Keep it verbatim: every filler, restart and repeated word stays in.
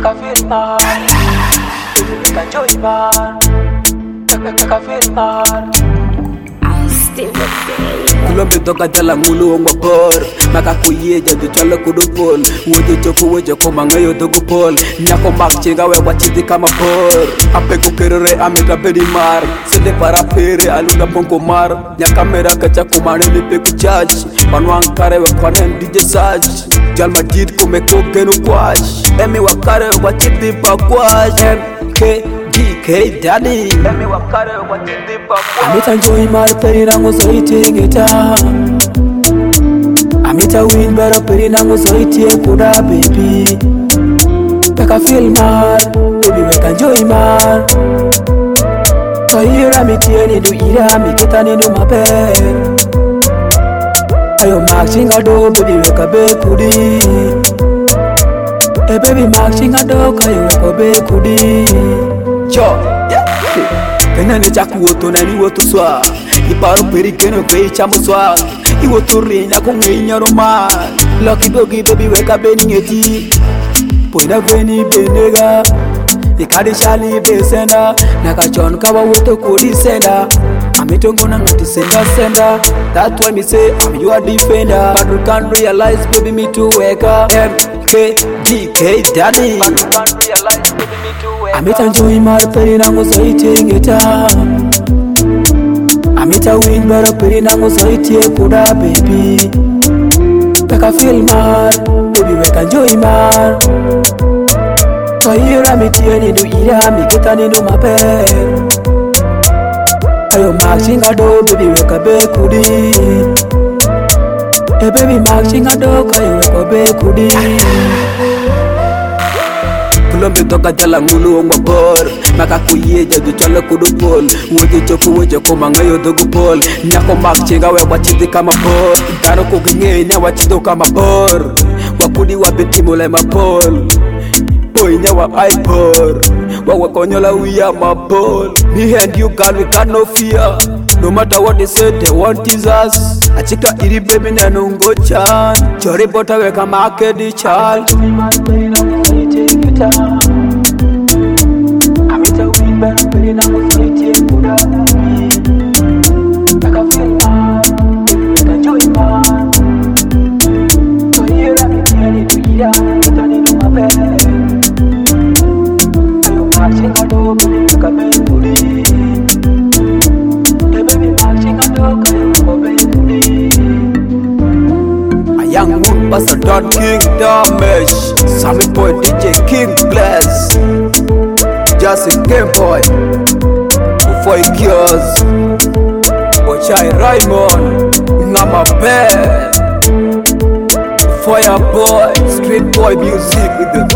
make I feel man. Baby, make I joy man. Make, make I feel man. I'll stay with you. Kulombe toka jala ngulu ngwa por Maka kuye jadu chala kudu pol Woje choku woje koma ngayo dogo pol Nyako mak chenga we wachiti kama por Ape kukerere ameka pedi mar Sede para pere alunda ponko mar Nyaka mera kacha kumane lipe kuchachi Panwang kare we kwanen D J Saj Jal majid kume kokenu kwash Emi wakare we wachiti pa kwash M K D K Daddy Emi wakare we wachiti pa kwash Amita joy mar peri nango so itegeta Amita win bera peri nango so itie kuda baby Make I feel man, baby make I joy man Kahira mitie ni du ira miketa ni du mape Ayo mak chinga do baby make I be kudi Hey baby mak chinga do kayo make I be kudi Yo, yeah Kena ne chaku woto na ni woto swa Iparo peri keno kwe chamo swa Iwoto rinya kongwe nyaroma Lucky doggy baby weka beni ngeti Poina veni benega Ikadi shali besenda Naka chon kawa woto kodi senda Amitongo na ngati senda senda That's why me say I'm your defender But you can't realize baby me to wake up M K D K Daddy But you can't realize baby me to wake up Amita joy mar peri nango so itegeta Amita win bera peri nango so itie kuda baby Make I feel man, baby make I joy man Kahira mitie ni du ira miketa ni du mape Ayo mak chinga do baby make I be kudi Hey baby mak chinga do kayo make I be kudi Kulombe toka jala ngulu ngwa por Maka kuye jadu chala kudu pol Woje choku woje koma ngayo dogo pol Nyako mak chenga we wachiti kama por Dano kukinge nya wachido kama por Wakudi wabiti mule mapol Boy nya wa ipor Wawa konyola we are my ball Me and you girl we got no fear No matter what they say they want is us Achika iri baby na nungo chan Chori bota weka makedi chal Amita win bera peri nango so itie kuda baby Make I feel man, baby make I joy man Kahira mitie ni du ira miketa ni du mape Ayo mak chinga do baby make I be kudi Hey baby mak chinga do kayo make I be kudi A young moon pastor Don King Damage Sammy boy D J King Bless Just a game boy Before he cures Ochai Raymond Ngama Bell Fire boy Street boy music with the